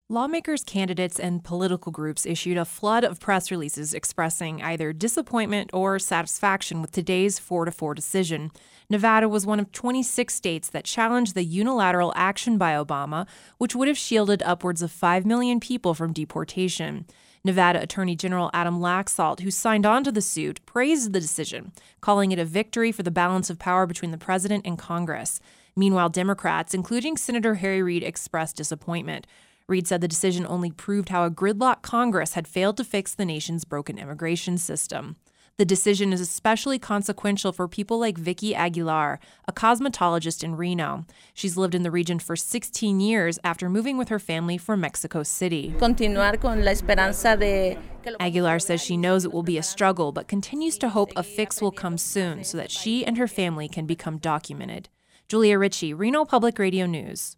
Lawmakers, candidates, and political groups issued a flood of press releases expressing either disappointment or satisfaction with today's 4-4 decision. Nevada was one of 26 states that challenged the unilateral action by Obama, which would have shielded upwards of 5 million people from deportation. Nevada Attorney General Adam Laxalt, who signed on to the suit, praised the decision, calling it a victory for the balance of power between the president and Congress. Meanwhile, Democrats, including Senator Harry Reid, expressed disappointment. Reid said the decision only proved how a gridlock Congress had failed to fix the nation's broken immigration system. The decision is especially consequential for people like Vicky Aguilar, a cosmetologist in Reno. She's lived in the region for 16 years after moving with her family from Mexico City. Aguilar says she knows it will be a struggle, but continues to hope a fix will come soon so that she and her family can become documented. Julia Ritchie, Reno Public Radio News.